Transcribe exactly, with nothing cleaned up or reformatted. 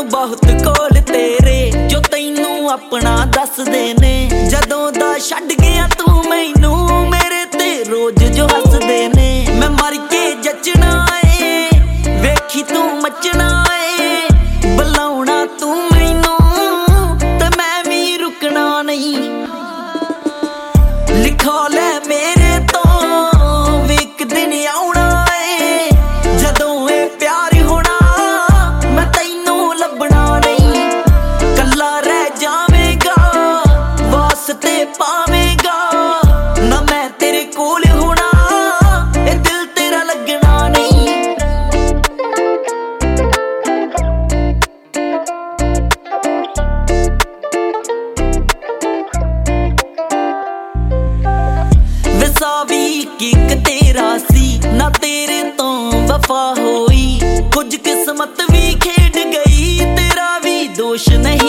बहुत कोल तेरे जो तैनू अपना दसदे ने। जदों दा छड्ड गया तू मैनू मेरे ते रोज जो हसदे ने। मैं मर के जचना है वेखी तू मचना है बुलाउणा तू मैनू ते मैं भी रुकना नहीं। लिखा ले मेरे तो एक दिन आउणा है जदों ए प्यार होना मैं तैनू लभना नहीं। कल्ला रह जावेगा वास्ते पावेगा ना मैं तेरे कोल होना ए दिल तेरा लगना नहीं। विसावी किक तेरा सी ना तेरे तो वफा होई कुछ किस्मत भी खेड गई तेरा भी दोष नहीं।